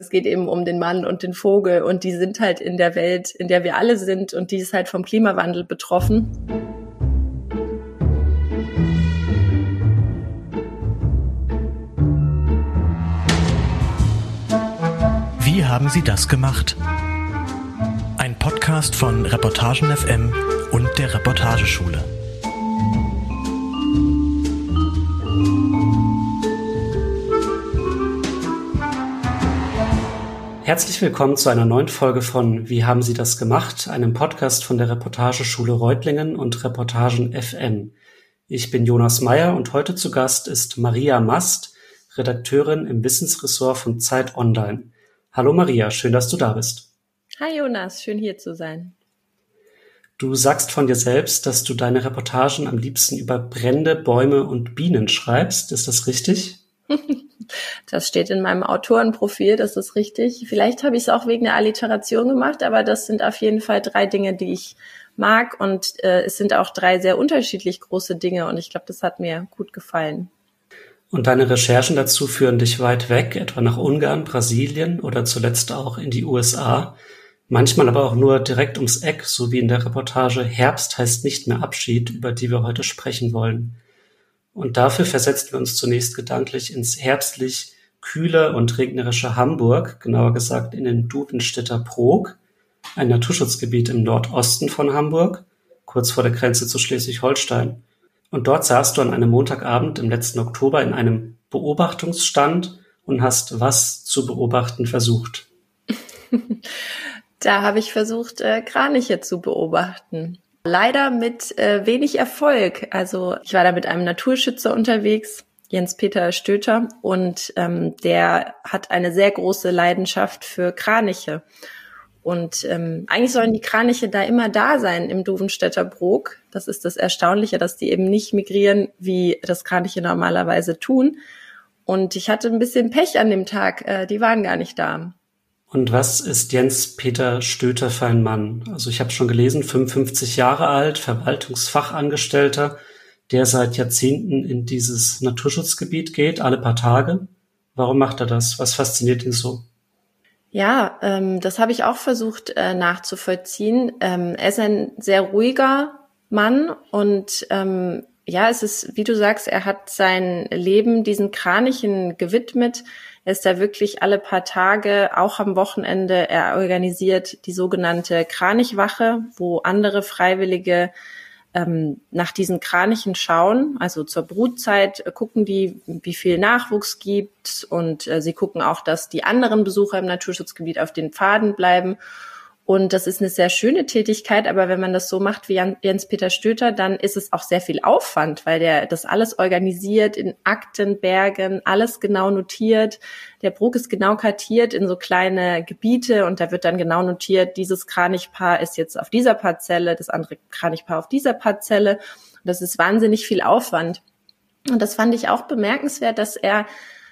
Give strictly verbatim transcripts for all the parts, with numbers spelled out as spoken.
Es geht eben um den Mann und den Vogel und die sind halt in der Welt, in der wir alle sind und die ist halt vom Klimawandel betroffen. Wie haben Sie das gemacht? Ein Podcast von Reportagen F M und der Reportageschule. Herzlich willkommen zu einer neuen Folge von Wie haben Sie das gemacht? Einem Podcast von der Reportageschule Reutlingen und Reportagen F M. Ich bin Jonas Meyer und heute zu Gast ist Maria Mast, Redakteurin im Wissensressort von Zeit Online. Hallo Maria, schön, dass du da bist. Hi Jonas, schön hier zu sein. Du sagst von dir selbst, dass du deine Reportagen am liebsten über Brände, Bäume und Bienen schreibst. Ist das richtig? Das steht in meinem Autorenprofil, das ist richtig. Vielleicht habe ich es auch wegen der Alliteration gemacht, aber das sind auf jeden Fall drei Dinge, die ich mag und äh, es sind auch drei sehr unterschiedlich große Dinge und ich glaube, das hat mir gut gefallen. Und deine Recherchen dazu führen dich weit weg, etwa nach Ungarn, Brasilien oder zuletzt auch in die U S A. Manchmal aber auch nur direkt ums Eck, so wie in der Reportage Herbst heißt nicht mehr Abschied, über die wir heute sprechen wollen. Und dafür versetzen wir uns zunächst gedanklich ins herbstlich kühle und regnerische Hamburg, genauer gesagt in den Dudenstädter Brok, ein Naturschutzgebiet im Nordosten von Hamburg, kurz vor der Grenze zu Schleswig-Holstein. Und dort saßt du an einem Montagabend im letzten Oktober in einem Beobachtungsstand und hast was zu beobachten versucht? Da habe ich versucht, äh, Kraniche zu beobachten. Leider mit äh, wenig Erfolg. Also ich war da mit einem Naturschützer unterwegs, Jens-Peter Stöter, und ähm, der hat eine sehr große Leidenschaft für Kraniche. Und ähm, eigentlich sollen die Kraniche da immer da sein im Dudenstädter Brok. Das ist das Erstaunliche, dass die eben nicht migrieren, wie das Kraniche normalerweise tun. Und ich hatte ein bisschen Pech an dem Tag. Äh, die waren gar nicht da. Und was ist Jens-Peter Stöter für ein Mann? Also ich habe schon gelesen, fünfundfünfzig Jahre alt, Verwaltungsfachangestellter, der seit Jahrzehnten in dieses Naturschutzgebiet geht, alle paar Tage. Warum macht er das? Was fasziniert ihn so? Ja, ähm, das habe ich auch versucht äh, nachzuvollziehen. Ähm, er ist ein sehr ruhiger Mann und ähm, ja, es ist, wie du sagst, er hat sein Leben diesen Kranichen gewidmet. Er ist da wirklich alle paar Tage, auch am Wochenende, er organisiert die sogenannte Kranichwache, wo andere Freiwillige ähm, nach diesen Kranichen schauen. Also zur Brutzeit äh, gucken die, wie viel Nachwuchs gibt und äh, sie gucken auch, dass die anderen Besucher im Naturschutzgebiet auf den Pfaden bleiben. Und das ist eine sehr schöne Tätigkeit, aber wenn man das so macht wie Jens-Peter Stöter, dann ist es auch sehr viel Aufwand, weil der das alles organisiert, in Aktenbergen, alles genau notiert. Der Brok ist genau kartiert in so kleine Gebiete und da wird dann genau notiert, dieses Kranichpaar ist jetzt auf dieser Parzelle, das andere Kranichpaar auf dieser Parzelle. Und das ist wahnsinnig viel Aufwand. Und das fand ich auch bemerkenswert, dass er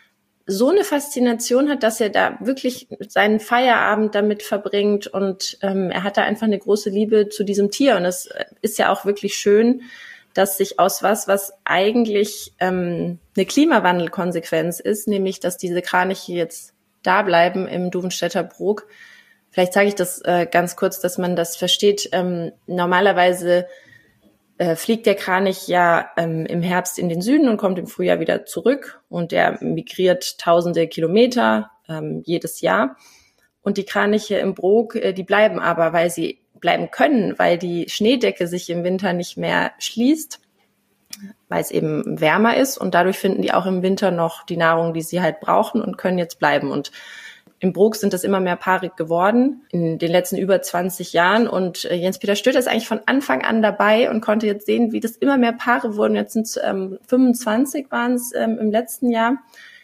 so eine Faszination hat, dass er da wirklich seinen Feierabend damit verbringt und ähm, er hat da einfach eine große Liebe zu diesem Tier und es ist ja auch wirklich schön, dass sich aus was, was eigentlich ähm, eine Klimawandelkonsequenz ist, nämlich dass diese Kraniche jetzt da bleiben im Dudenstädter Brok. Vielleicht sage ich das äh, ganz kurz, dass man das versteht. Ähm, normalerweise Äh, fliegt der Kranich ja ähm, im Herbst in den Süden und kommt im Frühjahr wieder zurück und der migriert tausende Kilometer ähm, jedes Jahr. Und die Kraniche im Brok, äh, die bleiben aber, weil sie bleiben können, weil die Schneedecke sich im Winter nicht mehr schließt, weil es eben wärmer ist und dadurch finden die auch im Winter noch die Nahrung, die sie halt brauchen und können jetzt bleiben. Und im Brok sind das immer mehr paarig geworden in den letzten über zwanzig Jahren und äh, Jens-Peter Stöter ist eigentlich von Anfang an dabei und konnte jetzt sehen, wie das immer mehr Paare wurden. Jetzt sind es ähm, fünfundzwanzig waren es ähm, im letzten Jahr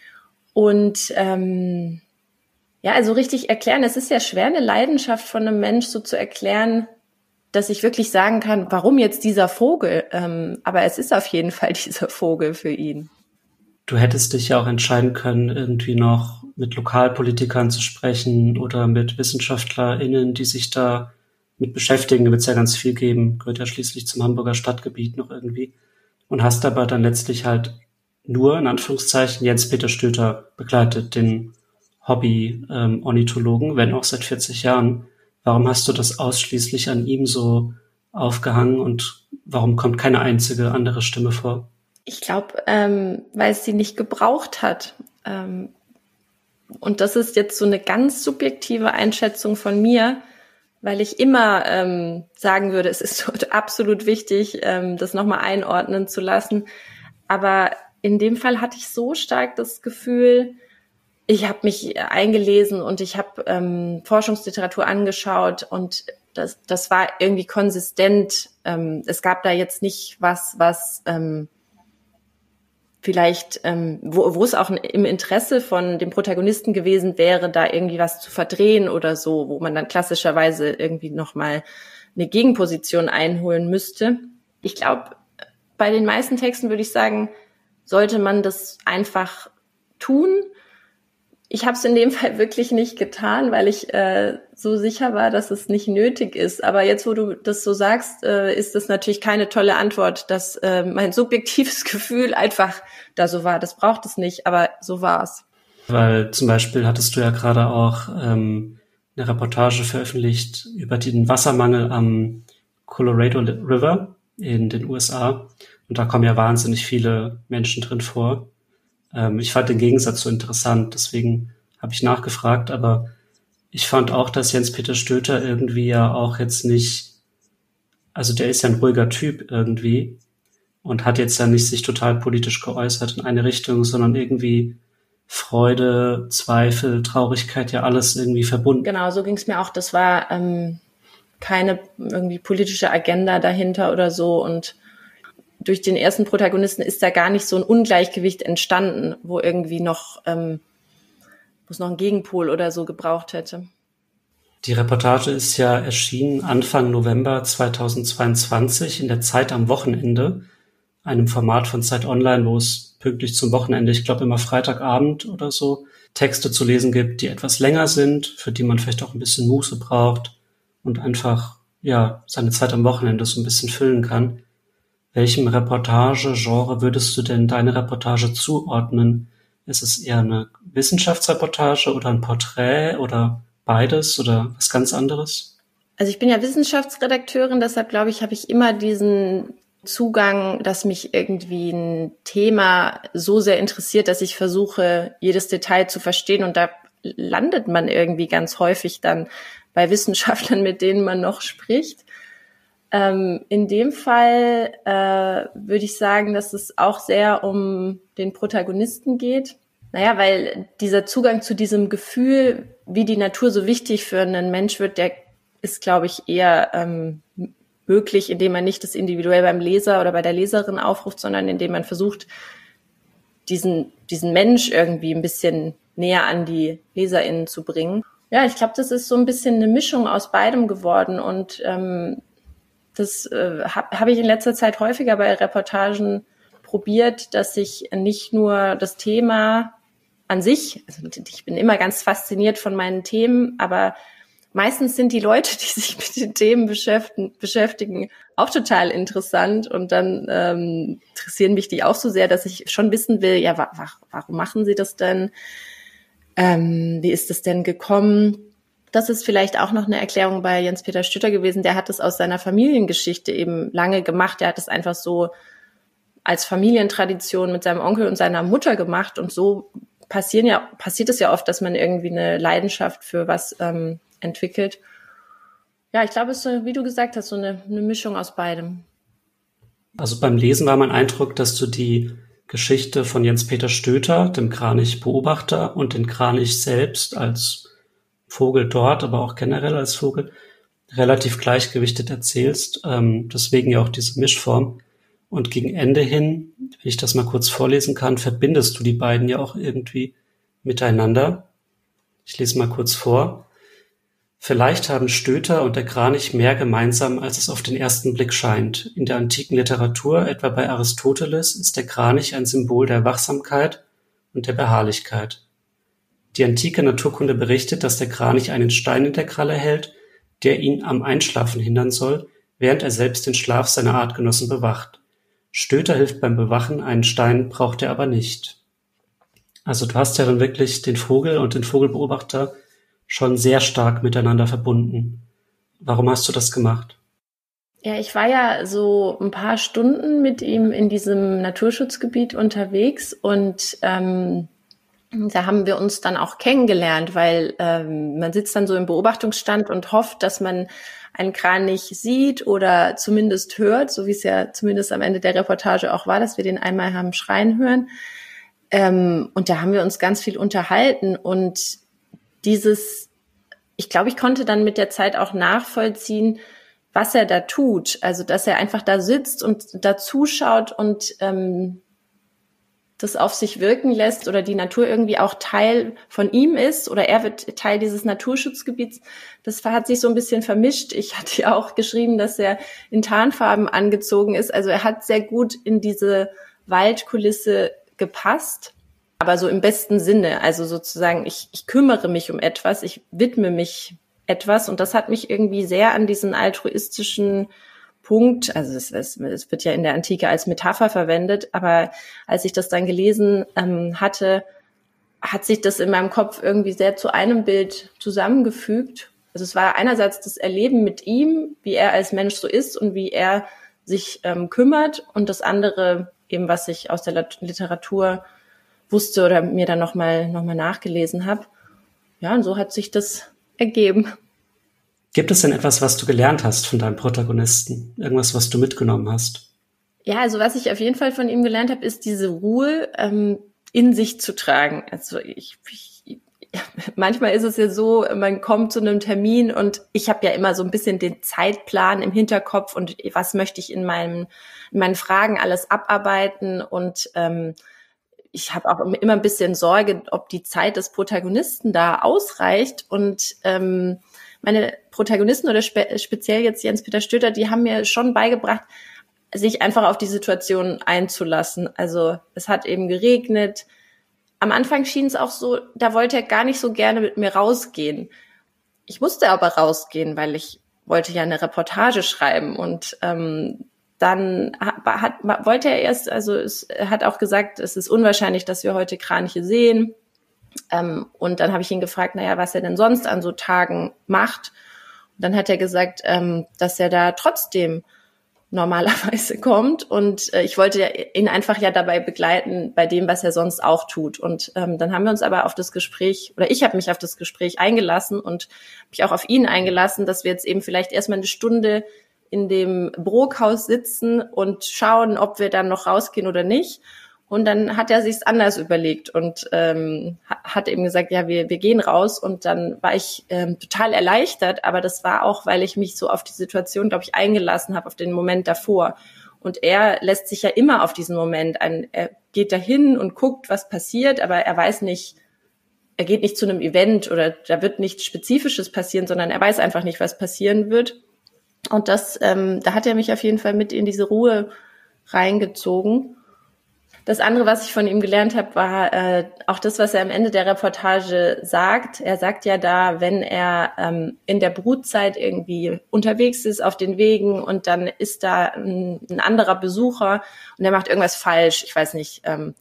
und ähm, ja, also richtig erklären, es ist ja schwer, eine Leidenschaft von einem Mensch so zu erklären, dass ich wirklich sagen kann, warum jetzt dieser Vogel, ähm, aber es ist auf jeden Fall dieser Vogel für ihn. Du hättest dich ja auch entscheiden können, irgendwie noch mit Lokalpolitikern zu sprechen oder mit WissenschaftlerInnen, die sich da mit beschäftigen. Da wird es ja ganz viel geben, gehört ja schließlich zum Hamburger Stadtgebiet noch irgendwie. Und hast aber dann letztlich halt nur, in Anführungszeichen, Jens-Peter Stöter begleitet, den Hobby-Ornithologen, ähm, wenn auch seit vierzig Jahren. Warum hast du das ausschließlich an ihm so aufgehangen und warum kommt keine einzige andere Stimme vor? Ich glaube, ähm, weil es sie nicht gebraucht hat. Ähm, und das ist jetzt so eine ganz subjektive Einschätzung von mir, weil ich immer ähm, sagen würde, es ist absolut wichtig, ähm, das nochmal einordnen zu lassen. Aber in dem Fall hatte ich so stark das Gefühl, ich habe mich eingelesen und ich habe ähm, Forschungsliteratur angeschaut und das, das war irgendwie konsistent. Ähm, es gab da jetzt nicht was, was ähm, vielleicht, ähm, wo, wo es auch im Interesse von dem Protagonisten gewesen wäre, da irgendwie was zu verdrehen oder so, wo man dann klassischerweise irgendwie nochmal eine Gegenposition einholen müsste. Ich glaube, bei den meisten Texten würde ich sagen, sollte man das einfach tun. Ich habe es in dem Fall wirklich nicht getan, weil ich äh, so sicher war, dass es nicht nötig ist. Aber jetzt, wo du das so sagst, äh, ist das natürlich keine tolle Antwort, dass äh, mein subjektives Gefühl einfach da so war. Das braucht es nicht, aber so war es. Weil zum Beispiel hattest du ja gerade auch ähm, eine Reportage veröffentlicht über den Wassermangel am Colorado River in den U S A. Und da kommen ja wahnsinnig viele Menschen drin vor. Ähm, ich fand den Gegensatz so interessant, deswegen habe ich nachgefragt. Aber ich fand auch, dass Jens-Peter Stöter irgendwie ja auch jetzt nicht, also der ist ja ein ruhiger Typ irgendwie und hat jetzt ja nicht sich total politisch geäußert in eine Richtung, sondern irgendwie Freude, Zweifel, Traurigkeit, ja alles irgendwie verbunden. Genau, so ging es mir auch. Das war ähm, keine irgendwie politische Agenda dahinter oder so. Und durch den ersten Protagonisten ist da gar nicht so ein Ungleichgewicht entstanden, wo irgendwie noch, ähm, wo es noch einen Gegenpol oder so gebraucht hätte. Die Reportage ist ja erschienen Anfang November zweitausendzweiundzwanzig in der Zeit am Wochenende, einem Format von Zeit Online, wo es pünktlich zum Wochenende, ich glaube immer Freitagabend oder so, Texte zu lesen gibt, die etwas länger sind, für die man vielleicht auch ein bisschen Muße braucht und einfach ja seine Zeit am Wochenende so ein bisschen füllen kann. Welchem Reportagegenre würdest du denn deine Reportage zuordnen? Ist es eher eine Wissenschaftsreportage oder ein Porträt oder beides oder was ganz anderes? Also ich bin ja Wissenschaftsredakteurin, deshalb glaube ich, habe ich immer diesen Zugang, dass mich irgendwie ein Thema so sehr interessiert, dass ich versuche, jedes Detail zu verstehen. Und da landet man irgendwie ganz häufig dann bei Wissenschaftlern, mit denen man noch spricht. Ähm, in dem Fall äh, würde ich sagen, dass es auch sehr um den Protagonisten geht. Naja, weil dieser Zugang zu diesem Gefühl, wie die Natur so wichtig für einen Mensch wird, der ist, glaube ich, eher ähm, möglich, indem man nicht das individuell beim Leser oder bei der Leserin aufruft, sondern indem man versucht, diesen diesen Mensch irgendwie ein bisschen näher an die LeserInnen zu bringen. Ja, ich glaube, das ist so ein bisschen eine Mischung aus beidem geworden und ähm, das äh, habe hab ich in letzter Zeit häufiger bei Reportagen probiert, dass ich nicht nur das Thema an sich, also ich bin immer ganz fasziniert von meinen Themen, aber meistens sind die Leute, die sich mit den Themen beschäftigen, beschäftigen auch total interessant und dann ähm, interessieren mich die auch so sehr, dass ich schon wissen will, ja, wa- wa- warum machen sie das denn? Ähm, wie ist das denn gekommen? Das ist vielleicht auch noch eine Erklärung bei Jens-Peter Stöter gewesen. Der hat es aus seiner Familiengeschichte eben lange gemacht. Der hat es einfach so als Familientradition mit seinem Onkel und seiner Mutter gemacht und so passieren ja passiert es ja oft, dass man irgendwie eine Leidenschaft für was ähm, entwickelt. Ja, ich glaube, es ist so, wie du gesagt hast, so eine, eine Mischung aus beidem. Also beim Lesen war mein Eindruck, dass du die Geschichte von Jens-Peter Stöter, dem Kranichbeobachter und den Kranich selbst als Vogel dort, aber auch generell als Vogel, relativ gleichgewichtet erzählst. Ähm, deswegen ja auch diese Mischform. Und gegen Ende hin, wenn ich das mal kurz vorlesen kann, verbindest du die beiden ja auch irgendwie miteinander. Ich lese mal kurz vor. Vielleicht haben Stöter und der Kranich mehr gemeinsam, als es auf den ersten Blick scheint. In der antiken Literatur, etwa bei Aristoteles, ist der Kranich ein Symbol der Wachsamkeit und der Beharrlichkeit. Die antike Naturkunde berichtet, dass der Kranich einen Stein in der Kralle hält, der ihn am Einschlafen hindern soll, während er selbst den Schlaf seiner Artgenossen bewacht. Stöter hilft beim Bewachen, einen Stein braucht er aber nicht. Also du hast ja dann wirklich den Vogel und den Vogelbeobachter schon sehr stark miteinander verbunden. Warum hast du das gemacht? Ja, ich war ja so ein paar Stunden mit ihm in diesem Naturschutzgebiet unterwegs und ähm, da haben wir uns dann auch kennengelernt, weil ähm, man sitzt dann so im Beobachtungsstand und hofft, dass man einen Kranich sieht oder zumindest hört, so wie es ja zumindest am Ende der Reportage auch war, dass wir den einmal haben schreien hören. Ähm, und da haben wir uns ganz viel unterhalten und dieses, ich glaube, ich konnte dann mit der Zeit auch nachvollziehen, was er da tut. Also, dass er einfach da sitzt und da zuschaut und ähm, das auf sich wirken lässt oder die Natur irgendwie auch Teil von ihm ist oder er wird Teil dieses Naturschutzgebiets. Das hat sich so ein bisschen vermischt. Ich hatte ja auch geschrieben, dass er in Tarnfarben angezogen ist. Also er hat sehr gut in diese Waldkulisse gepasst, aber so im besten Sinne. Also sozusagen, ich, ich kümmere mich um etwas, ich widme mich etwas und das hat mich irgendwie sehr an diesen altruistischen Punkt, also es, es, es wird ja in der Antike als Metapher verwendet, aber als ich das dann gelesen ähm, hatte, hat sich das in meinem Kopf irgendwie sehr zu einem Bild zusammengefügt. Also es war einerseits das Erleben mit ihm, wie er als Mensch so ist und wie er sich ähm, kümmert und das andere eben, was ich aus der Literatur wusste oder mir dann nochmal noch mal nachgelesen habe. Ja, und so hat sich das ergeben. Gibt es denn etwas, was du gelernt hast von deinem Protagonisten? Irgendwas, was du mitgenommen hast? Ja, also was ich auf jeden Fall von ihm gelernt habe, ist diese Ruhe ähm, in sich zu tragen. Also ich, ich manchmal ist es ja so, man kommt zu einem Termin und ich habe ja immer so ein bisschen den Zeitplan im Hinterkopf und was möchte ich in meinen, in meinen Fragen alles abarbeiten und ähm, ich habe auch immer ein bisschen Sorge, ob die Zeit des Protagonisten da ausreicht und ähm, meine Protagonisten oder spe- speziell jetzt Jens-Peter Stötter, die haben mir schon beigebracht, sich einfach auf die Situation einzulassen. Also es hat eben geregnet. Am Anfang schien es auch so, da wollte er gar nicht so gerne mit mir rausgehen. Ich musste aber rausgehen, weil ich wollte ja eine Reportage schreiben und ähm, dann hat, hat, wollte er erst, also es, er hat auch gesagt, es ist unwahrscheinlich, dass wir heute Kraniche sehen. Ähm, und dann habe ich ihn gefragt, naja, was er denn sonst an so Tagen macht. Und dann hat er gesagt, ähm, dass er da trotzdem normalerweise kommt. Und äh, ich wollte ihn einfach ja dabei begleiten bei dem, was er sonst auch tut. Und ähm, dann haben wir uns aber auf das Gespräch, oder ich habe mich auf das Gespräch eingelassen und mich auch auf ihn eingelassen, dass wir jetzt eben vielleicht erstmal eine Stunde in dem Brokhaus sitzen und schauen, ob wir dann noch rausgehen oder nicht. Und dann hat er sich's anders überlegt und ähm, hat eben gesagt, ja, wir wir gehen raus. Und dann war ich ähm, total erleichtert, aber das war auch, weil ich mich so auf die Situation, glaube ich, eingelassen habe, auf den Moment davor. Und er lässt sich ja immer auf diesen Moment ein. Er geht dahin und guckt, was passiert, aber er weiß nicht, er geht nicht zu einem Event oder da wird nichts Spezifisches passieren, sondern er weiß einfach nicht, was passieren wird. Und das, ähm, da hat er mich auf jeden Fall mit in diese Ruhe reingezogen. Das andere, was ich von ihm gelernt habe, war äh, auch das, was er am Ende der Reportage sagt. Er sagt ja da, wenn er ähm, in der Brutzeit irgendwie unterwegs ist auf den Wegen und dann ist da ein, ein anderer Besucher und er macht irgendwas falsch, ich weiß nicht, ähm,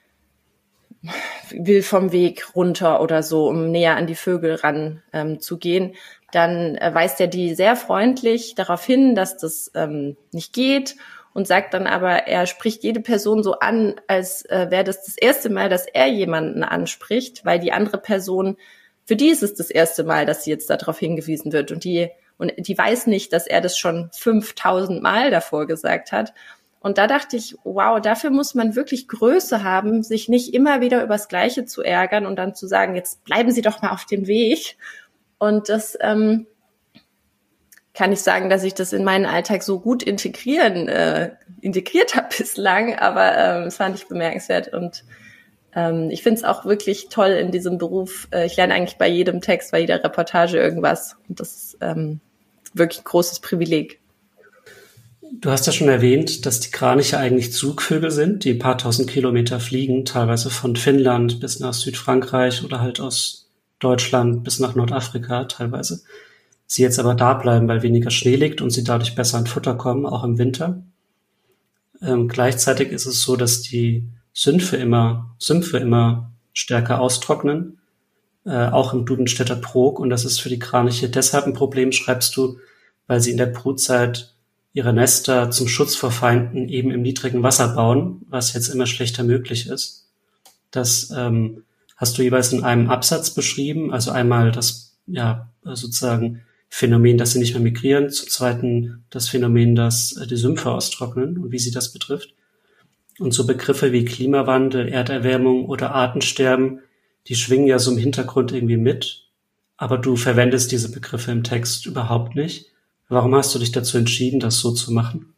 will vom Weg runter oder so, um näher an die Vögel ran ähm, zu gehen, dann äh, weist er die sehr freundlich darauf hin, dass das ähm, nicht geht. Und sagt dann aber, er spricht jede Person so an, als äh, wäre das das erste Mal, dass er jemanden anspricht, weil die andere Person, für die ist es das erste Mal, dass sie jetzt darauf hingewiesen wird. Und die und die weiß nicht, dass er das schon fünftausend Mal davor gesagt hat. Und da dachte ich, wow, dafür muss man wirklich Größe haben, sich nicht immer wieder übers Gleiche zu ärgern und dann zu sagen, jetzt bleiben Sie doch mal auf dem Weg. Und das ähm, kann ich sagen, dass ich das in meinen Alltag so gut integrieren, äh, integriert habe bislang, aber ähm, das fand ich bemerkenswert und ähm, ich finde es auch wirklich toll in diesem Beruf. Äh, ich lerne eigentlich bei jedem Text, bei jeder Reportage irgendwas und das ist ähm, wirklich ein großes Privileg. Du hast ja schon erwähnt, dass die Kraniche eigentlich Zugvögel sind, die ein paar tausend Kilometer fliegen, teilweise von Finnland bis nach Südfrankreich oder halt aus Deutschland bis nach Nordafrika teilweise. Sie jetzt aber da bleiben, weil weniger Schnee liegt und sie dadurch besser an Futter kommen, auch im Winter. Ähm, gleichzeitig ist es so, dass die Sümpfe immer, Sümpfe immer stärker austrocknen, äh, auch im Dudenstädter Prog. Und das ist für die Kraniche deshalb ein Problem, schreibst du, weil sie in der Brutzeit ihre Nester zum Schutz vor Feinden eben im niedrigen Wasser bauen, was jetzt immer schlechter möglich ist. Das ähm, hast du jeweils in einem Absatz beschrieben, also einmal das ja sozusagen Phänomen, dass sie nicht mehr migrieren, zum Zweiten das Phänomen, dass die Sümpfe austrocknen und wie sie das betrifft. Und so Begriffe wie Klimawandel, Erderwärmung oder Artensterben, die schwingen ja so im Hintergrund irgendwie mit, aber du verwendest diese Begriffe im Text überhaupt nicht. Warum hast du dich dazu entschieden, das so zu machen?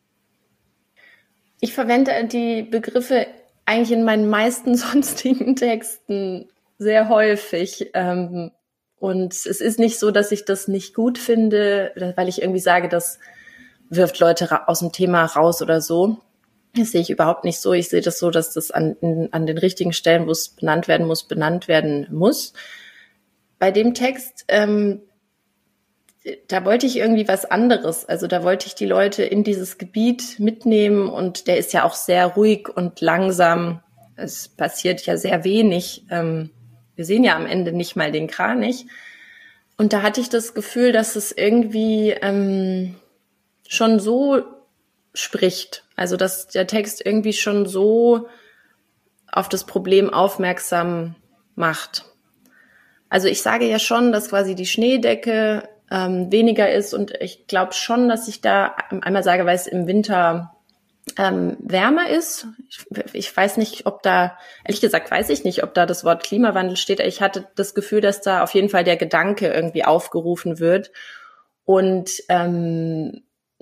Ich verwende die Begriffe eigentlich in meinen meisten sonstigen Texten sehr häufig. Ähm, und es ist nicht so, dass ich das nicht gut finde, weil ich irgendwie sage, das wirft Leute ra- aus dem Thema raus oder so. Das sehe ich überhaupt nicht so. Ich sehe das so, dass das an, in, an den richtigen Stellen, wo es benannt werden muss, benannt werden muss. Bei dem Text, ähm, da wollte ich irgendwie was anderes. Also da wollte ich die Leute in dieses Gebiet mitnehmen und der ist ja auch sehr ruhig und langsam. Es passiert ja sehr wenig. Ähm, wir sehen ja am Ende nicht mal den Kranich. Und da hatte ich das Gefühl, dass es irgendwie ähm, schon so spricht. Also dass der Text irgendwie schon so auf das Problem aufmerksam macht. Also ich sage ja schon, dass quasi die Schneedecke ähm, weniger ist und ich glaube schon, dass ich da einmal sage, weil es im Winter ähm, wärmer ist. Ich, ich weiß nicht, ob da, ehrlich gesagt weiß ich nicht, ob da das Wort Klimawandel steht. Ich hatte das Gefühl, dass da auf jeden Fall der Gedanke irgendwie aufgerufen wird und ähm,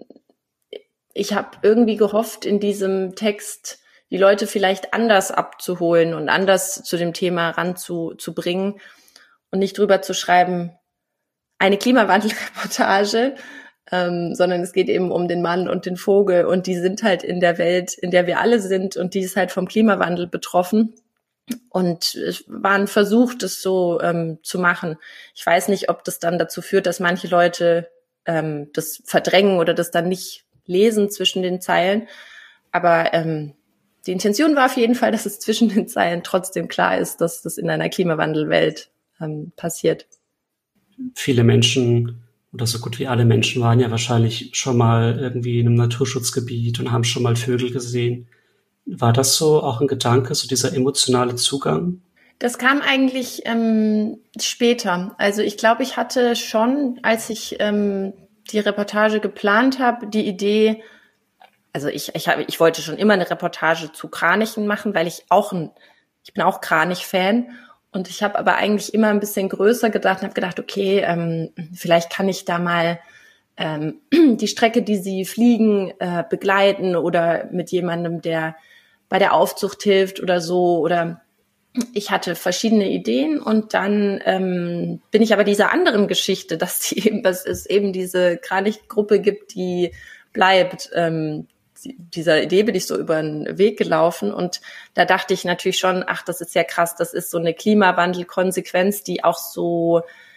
ich habe irgendwie gehofft, in diesem Text die Leute vielleicht anders abzuholen und anders zu dem Thema ranzubringen und nicht drüber zu schreiben, eine Klimawandelreportage, ähm, sondern es geht eben um den Mann und den Vogel und die sind halt in der Welt, in der wir alle sind und die ist halt vom Klimawandel betroffen. Und es war ein Versuch, das so ähm, zu machen. Ich weiß nicht, ob das dann dazu führt, dass manche Leute ähm, das verdrängen oder das dann nicht lesen zwischen den Zeilen. Aber ähm, die Intention war auf jeden Fall, dass es zwischen den Zeilen trotzdem klar ist, dass das in einer Klimawandelwelt ähm, passiert. Viele Menschen oder so gut wie alle Menschen waren ja wahrscheinlich schon mal irgendwie in einem Naturschutzgebiet und haben schon mal Vögel gesehen. War das so auch ein Gedanke, so dieser emotionale Zugang? Das kam eigentlich ähm, später. Also ich glaube, ich hatte schon, als ich ähm, die Reportage geplant habe, die Idee, also ich ich habe ich wollte schon immer eine Reportage zu Kranichen machen, weil ich auch ein ich bin auch Kranich-Fan und ich habe aber eigentlich immer ein bisschen größer gedacht und habe gedacht, okay, ähm, vielleicht kann ich da mal ähm, die Strecke, die sie fliegen, äh, begleiten oder mit jemandem, der bei der Aufzucht hilft oder so. Oder ich hatte verschiedene Ideen und dann ähm, bin ich aber dieser anderen Geschichte, dass, die eben, dass es eben diese Kranichgruppe gibt, die bleibt. Ähm, dieser Idee bin ich so über den Weg gelaufen und da dachte ich natürlich schon, ach, das ist ja krass, das ist so eine Klimawandelkonsequenz, die auch so,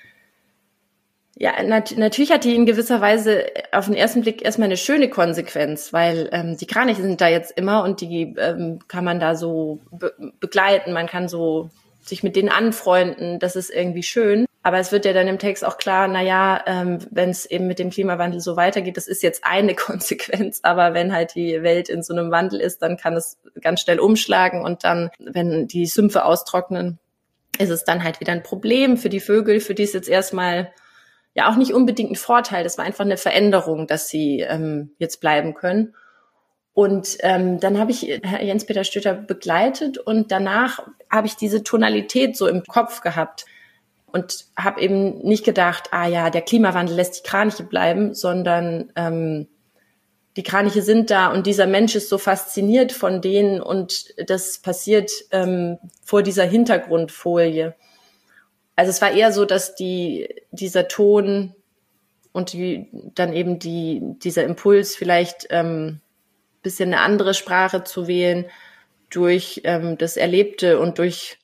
ja, nat- natürlich hat die in gewisser Weise auf den ersten Blick erstmal eine schöne Konsequenz, weil ähm, die Kraniche sind da jetzt immer und die ähm, kann man da so be- begleiten, man kann so sich mit denen anfreunden, das ist irgendwie schön. Aber es wird ja dann im Text auch klar, na ja, ähm, wenn es eben mit dem Klimawandel so weitergeht, das ist jetzt eine Konsequenz, aber wenn halt die Welt in so einem Wandel ist, dann kann es ganz schnell umschlagen und dann, wenn die Sümpfe austrocknen, ist es dann halt wieder ein Problem für die Vögel, für die es jetzt erstmal ja auch nicht unbedingt ein Vorteil, das war einfach eine Veränderung, dass sie ähm, jetzt bleiben können. Und ähm, dann habe ich Jens-Peter Stötter begleitet und danach habe ich diese Tonalität so im Kopf gehabt und habe eben nicht gedacht, ah ja, der Klimawandel lässt die Kraniche bleiben, sondern ähm, die Kraniche sind da und dieser Mensch ist so fasziniert von denen und das passiert ähm, vor dieser Hintergrundfolie. Also es war eher so, dass die dieser Ton und die, dann eben die dieser Impuls vielleicht ähm, bisschen eine andere Sprache zu wählen durch ähm, das Erlebte und durch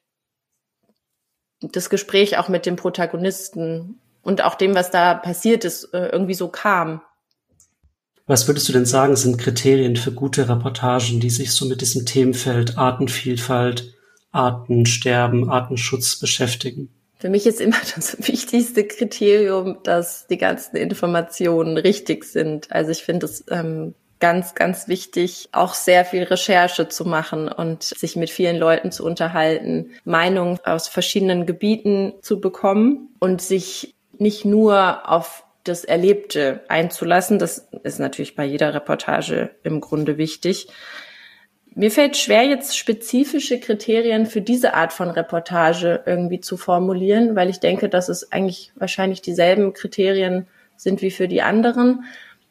das Gespräch auch mit dem Protagonisten und auch dem, was da passiert ist, äh, irgendwie so kam. Was würdest du denn sagen, sind Kriterien für gute Reportagen, die sich so mit diesem Themenfeld Artenvielfalt, Artensterben, Artenschutz beschäftigen? Für mich ist immer das wichtigste Kriterium, dass die ganzen Informationen richtig sind. Also ich finde es ähm, ganz, ganz wichtig, auch sehr viel Recherche zu machen und sich mit vielen Leuten zu unterhalten, Meinungen aus verschiedenen Gebieten zu bekommen und sich nicht nur auf das Erlebte einzulassen. Das ist natürlich bei jeder Reportage im Grunde wichtig. Mir fällt schwer, jetzt spezifische Kriterien für diese Art von Reportage irgendwie zu formulieren, weil ich denke, dass es eigentlich wahrscheinlich dieselben Kriterien sind wie für die anderen.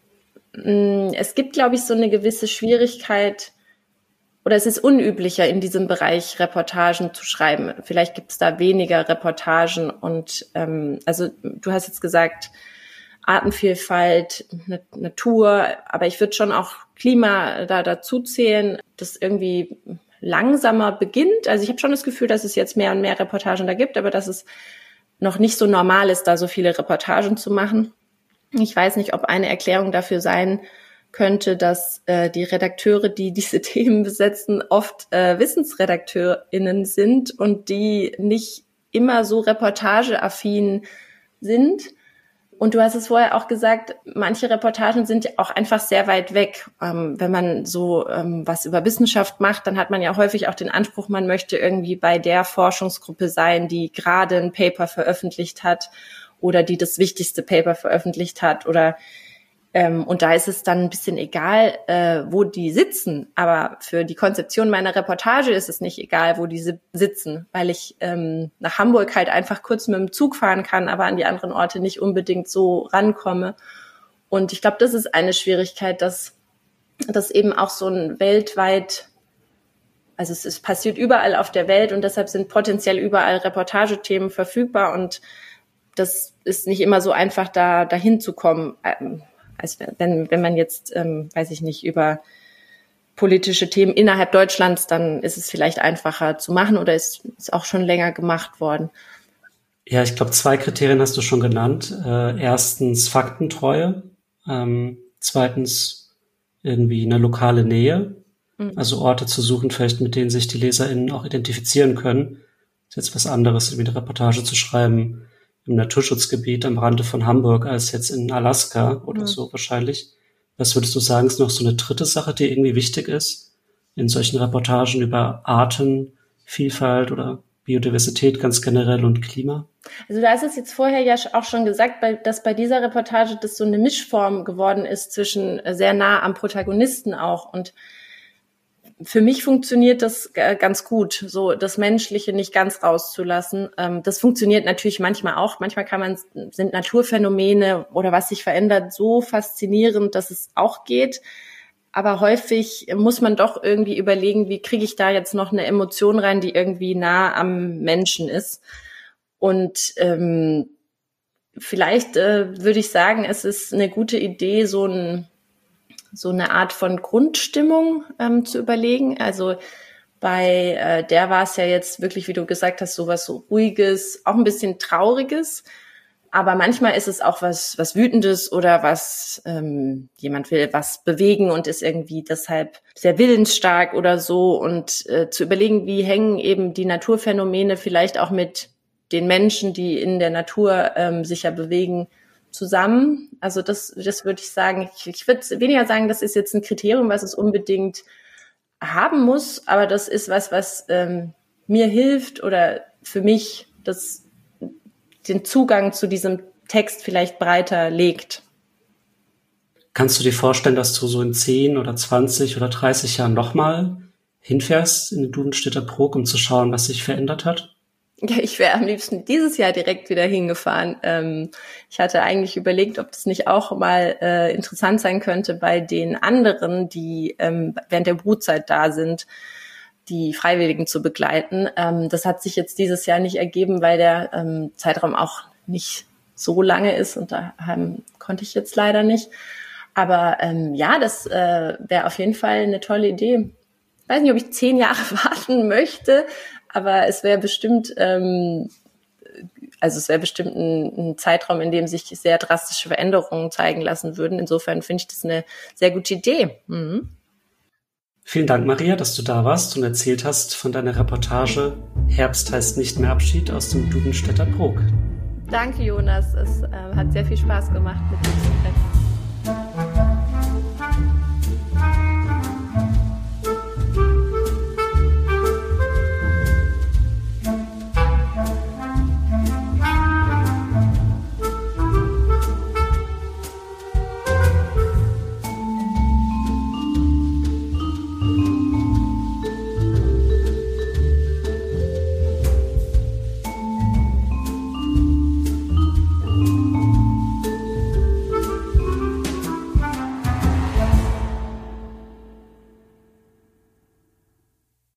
Es gibt, glaube ich, so eine gewisse Schwierigkeit, oder es ist unüblicher, in diesem Bereich Reportagen zu schreiben. Vielleicht gibt es da weniger Reportagen und ähm, also du hast jetzt gesagt, Artenvielfalt, Natur, aber ich würde schon auch Klima da dazu zählen, das irgendwie langsamer beginnt. Also ich habe schon das Gefühl, dass es jetzt mehr und mehr Reportagen da gibt, aber dass es noch nicht so normal ist, da so viele Reportagen zu machen. Ich weiß nicht, ob eine Erklärung dafür sein könnte, dass äh, die Redakteure, die diese Themen besetzen, oft äh, WissensredakteurInnen sind und die nicht immer so reportageaffin sind. Und du hast es vorher auch gesagt, manche Reportagen sind ja auch einfach sehr weit weg. Ähm, wenn man so ähm, was über Wissenschaft macht, dann hat man ja häufig auch den Anspruch, man möchte irgendwie bei der Forschungsgruppe sein, die gerade ein Paper veröffentlicht hat oder die das wichtigste Paper veröffentlicht hat. Oder ähm, und da ist es dann ein bisschen egal, äh, wo die sitzen. Aber für die Konzeption meiner Reportage ist es nicht egal, wo die si- sitzen, weil ich ähm, nach Hamburg halt einfach kurz mit dem Zug fahren kann, aber an die anderen Orte nicht unbedingt so rankomme. Und ich glaube, das ist eine Schwierigkeit, dass das eben auch so ein weltweit, also es, es passiert überall auf der Welt und deshalb sind potenziell überall Reportagethemen verfügbar und das ist nicht immer so einfach, da dahin zu kommen. Also wenn, wenn man jetzt, ähm, weiß ich nicht, über politische Themen innerhalb Deutschlands, dann ist es vielleicht einfacher zu machen oder ist, ist auch schon länger gemacht worden. Ja, ich glaube, zwei Kriterien hast du schon genannt. Äh, erstens Faktentreue, ähm, zweitens irgendwie eine lokale Nähe, mhm. also Orte zu suchen, vielleicht mit denen sich die LeserInnen auch identifizieren können. Das ist jetzt was anderes, irgendwie eine Reportage zu schreiben im Naturschutzgebiet am Rande von Hamburg als jetzt in Alaska oder mhm. so wahrscheinlich. Was würdest du sagen, ist noch so eine dritte Sache, die irgendwie wichtig ist in solchen Reportagen über Artenvielfalt oder Biodiversität ganz generell und Klima? Also du hast es jetzt vorher ja auch schon gesagt, dass bei dieser Reportage das so eine Mischform geworden ist zwischen sehr nah am Protagonisten auch und für mich funktioniert das ganz gut, so das Menschliche nicht ganz rauszulassen. Das funktioniert natürlich manchmal auch. Manchmal kann man, sind Naturphänomene oder was sich verändert so faszinierend, dass es auch geht. Aber häufig muss man doch irgendwie überlegen, wie kriege ich da jetzt noch eine Emotion rein, die irgendwie nah am Menschen ist. Und ähm, vielleicht äh, würde ich sagen, es ist eine gute Idee, so ein so eine Art von Grundstimmung ähm, zu überlegen. Also bei äh, der war es ja jetzt wirklich, wie du gesagt hast, so was so Ruhiges, auch ein bisschen Trauriges. Aber manchmal ist es auch was was Wütendes oder was ähm, jemand will was bewegen und ist irgendwie deshalb sehr willensstark oder so. Und äh, zu überlegen, wie hängen eben die Naturphänomene vielleicht auch mit den Menschen, die in der Natur ähm, sich ja bewegen, zusammen. Also das, das würde ich sagen, ich, ich würde weniger sagen, das ist jetzt ein Kriterium, was es unbedingt haben muss, aber das ist was, was ähm, mir hilft oder für mich das, den Zugang zu diesem Text vielleicht breiter legt. Kannst du dir vorstellen, dass du so in zehn oder zwanzig oder dreißig Jahren nochmal hinfährst in den Dudenstädter Brok, um zu schauen, was sich verändert hat? Ja, ich wäre am liebsten dieses Jahr direkt wieder hingefahren. Ähm, ich hatte eigentlich überlegt, ob das nicht auch mal äh, interessant sein könnte bei den anderen, die ähm, während der Brutzeit da sind, die Freiwilligen zu begleiten. Ähm, das hat sich jetzt dieses Jahr nicht ergeben, weil der ähm, Zeitraum auch nicht so lange ist und da ähm, konnte ich jetzt leider nicht. Aber ähm, ja, das äh, wäre auf jeden Fall eine tolle Idee. Ich weiß nicht, ob ich zehn Jahre warten möchte, aber es wäre bestimmt, ähm, also es wäre bestimmt ein, ein Zeitraum, in dem sich sehr drastische Veränderungen zeigen lassen würden. Insofern finde ich das eine sehr gute Idee. Mhm. Vielen Dank, Maria, dass du da warst und erzählt hast von deiner Reportage Herbst heißt nicht mehr Abschied aus dem Dudenstädter Brok. Danke, Jonas. Es äh, hat sehr viel Spaß gemacht, mit dir zu sprechen.